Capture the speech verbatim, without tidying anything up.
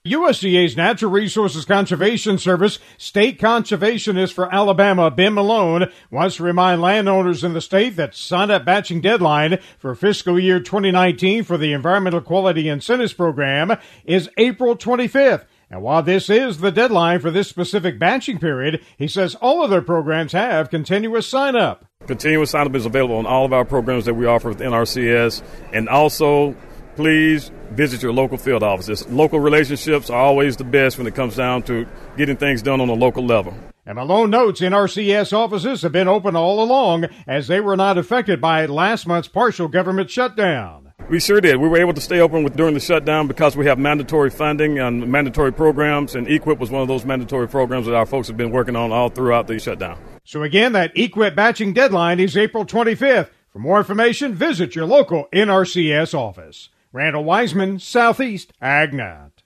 U S D A's Natural Resources Conservation Service State Conservationist for Alabama, Ben Malone, wants to remind landowners in the state that sign-up batching deadline for fiscal year twenty nineteen for the Environmental Quality Incentives Program is April twenty-fifth. And while this is the deadline for this specific batching period, he says all of their programs have continuous sign-up. Continuous sign-up is available on all of our programs that we offer with N R C S, and also please visit your local field offices. Local relationships are always the best when it comes down to getting things done on a local level. And Malone notes N R C S offices have been open all along as they were not affected by last month's partial government shutdown. We sure did. We were able to stay open with, during the shutdown because we have mandatory funding and mandatory programs, and E Q I P was one of those mandatory programs that our folks have been working on all throughout the shutdown. So again, that E Q I P batching deadline is April twenty-fifth. For more information, visit your local N R C S office. Randall Wiseman, Southeast AgNet.